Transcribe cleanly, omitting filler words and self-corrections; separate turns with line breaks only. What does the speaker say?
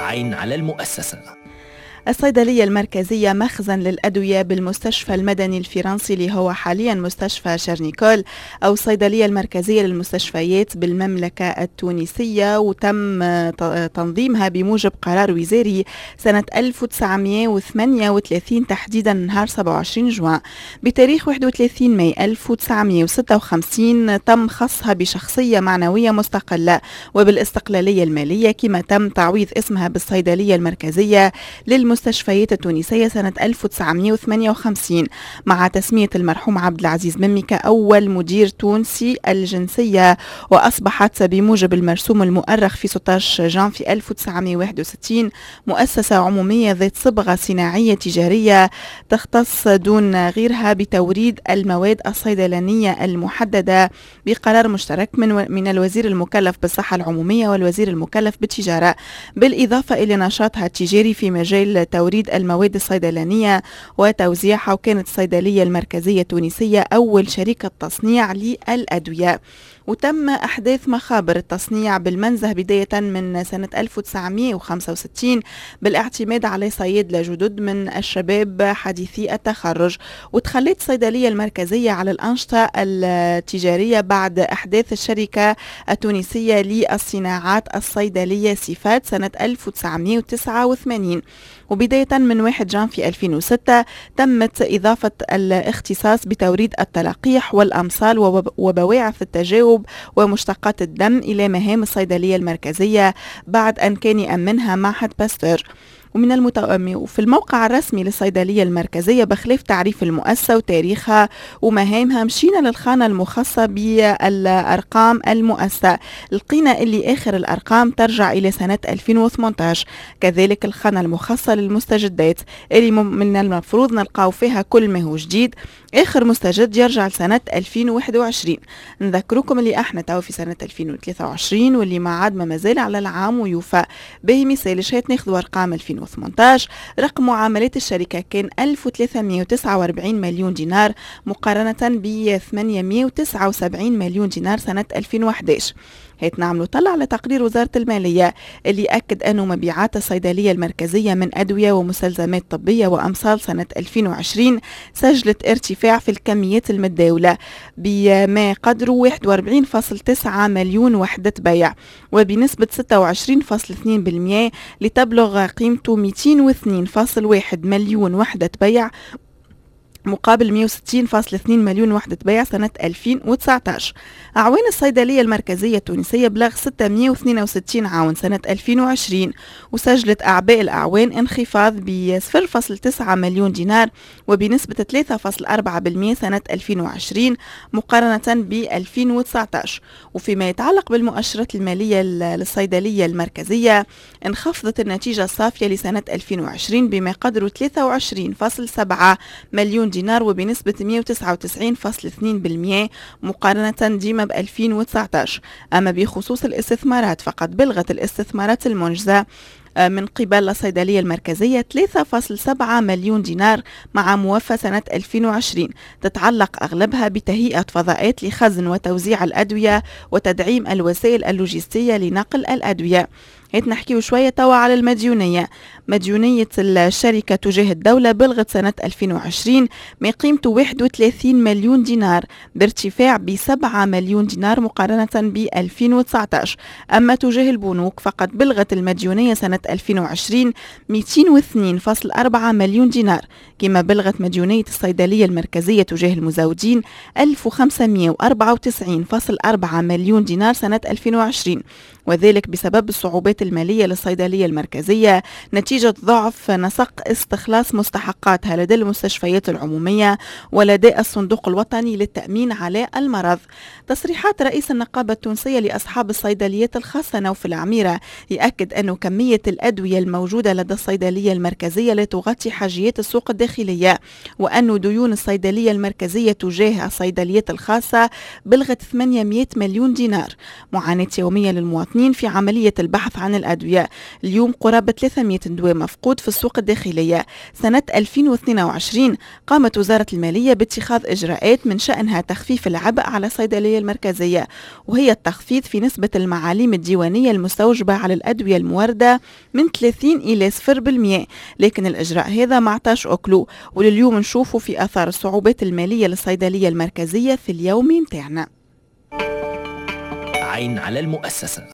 عين على المؤسسة.
الصيدلية المركزية مخزن للأدوية بالمستشفى المدني الفرنسي اللي هو حاليا مستشفى شارنيكول، أو الصيدلية المركزية للمستشفيات بالمملكة التونسية، وتم تنظيمها بموجب قرار وزاري سنة 1938 تحديدا نهار 27 جوان. بتاريخ 31 ماي 1956 تم خصها بشخصية معنوية مستقلة وبالاستقلالية المالية، كما تم تعويض اسمها بالصيدلية المركزية للمستشفيات التونسية سنة 1958 مع تسمية المرحوم عبد العزيز مميكة أول مدير تونسي الجنسية، وأصبحت بموجب المرسوم المؤرخ في 16 جانفي 1961 مؤسسة عمومية ذات صبغة صناعية تجارية تختص دون غيرها بتوريد المواد الصيدلانية المحددة بقرار مشترك من الوزير المكلف بالصحة العمومية والوزير المكلف بالتجارة، بالإضافة إلى نشاطها التجاري في مجال توريد المواد الصيدلانية وتوزيعها. وكانت الصيدلية المركزية التونسية أول شركة تصنيع للأدوية، وتم أحداث مخابر التصنيع بالمنزه بداية من سنة 1965 بالاعتماد على صيادلة جدد من الشباب حديثي التخرج. وتخلت الصيدلية المركزية على الأنشطة التجارية بعد أحداث الشركة التونسية للصناعات الصيدلية صفات سنة 1989. وبداية من 1 جانفي 2006 تمت إضافة الاختصاص بتوريد التلقيح والأمصال وبواعث التجاوب ومشتقات الدم إلى مهام الصيدلية المركزية بعد أن كان يأمنها معهد باستور. وفي الموقع الرسمي للصيدلية المركزية بخلاف تعريف المؤسسة وتاريخها ومهامها مشينا للخانة المخصصة بالأرقام المؤسسة، لقينا اللي آخر الأرقام ترجع إلى سنة 2018. كذلك الخانة المخصصة للمستجدات اللي من المفروض نلقاو فيها كل ما هو جديد، آخر مستجد يرجع لسنة 2021. نذكركم اللي احنا تو في سنة 2023 واللي ما عاد ما مازال على العام ويوفى به. مثال شهيت ناخذوا أرقام 2018، رقم معاملات الشركة كان 1349 مليون دينار مقارنة ب 879 مليون دينار سنة 2011. هيت نعملوا طلع على تقرير وزارة المالية اللي أكد أنه مبيعات الصيدلية المركزية من أدوية ومستلزمات طبية وأمصال سنة 2020 سجلت ارتفاع في الكميات المتداولة بما قدره 41.9 مليون وحدة بيع وبنسبة 26.2% لتبلغ قيمته 202.1 مليون وحدة بيع مقابل 160.2 مليون وحدة بيع سنة 2019. أعوان الصيدلية المركزية التونسية بلغ 662 عاون سنة 2020، وسجلت أعباء الأعوان انخفاض ب 0.9 مليون دينار وبنسبة 3.4% سنة 2020 مقارنة ب 2019. وفيما يتعلق بالمؤشرات المالية للصيدلية المركزية انخفضت النتيجة الصافية لسنة 2020 بما قدره 23.7 مليون دينار وبنسبة 199.2% مقارنة ديما ب 2019. أما بخصوص الاستثمارات فقد بلغت الاستثمارات المنجزة من قبل الصيدلية المركزية 3.7 مليون دينار مع موفى سنة 2020 تتعلق أغلبها بتهيئة فضاءات لخزن وتوزيع الأدوية وتدعيم الوسائل اللوجستية لنقل الأدوية. هيت نحكيو شوية توا على المديونية. مديونية الشركة تجاه الدولة بلغت سنة 2020 ما قيمته 31 مليون دينار بارتفاع ب7 مليون دينار مقارنة ب 2019. أما تجاه البنوك فقد بلغت المديونية سنة 2020 202.4 مليون دينار، كما بلغت مديونية الصيدلية المركزية تجاه المزودين 1594.4 مليون دينار سنة 2020، وذلك بسبب الصعوبات المالية للصيدلية المركزية نتيجة ضعف نسق استخلاص مستحقاتها لدى المستشفيات العمومية ولدى الصندوق الوطني للتأمين على المرض. تصريحات رئيس النقابة التونسية لأصحاب الصيدليات الخاصة نوف العميرة يأكد أن كمية الأدوية الموجودة لدى الصيدلية المركزية لا تغطي حاجيات السوق الداخلية، وأن ديون الصيدلية المركزية تجاه الصيدليات الخاصة بلغت 800 مليون دينار. معاناة يومية للمواطنين 2 في عملية البحث عن الأدوية. اليوم قرابة 300 دواء مفقود في السوق الداخلية. سنة 2022 قامت وزارة المالية باتخاذ إجراءات من شأنها تخفيف العبء على الصيدلية المركزية، وهي التخفيض في نسبة المعاليم الديوانية المستوجبة على الأدوية الموردة من 30 إلى 0%، لكن الإجراء هذا ما عطاش أكله، ولليوم نشوفوا في آثار الصعوبات المالية للصيدلية المركزية في اليوم متاعنا.
عين على المؤسسة.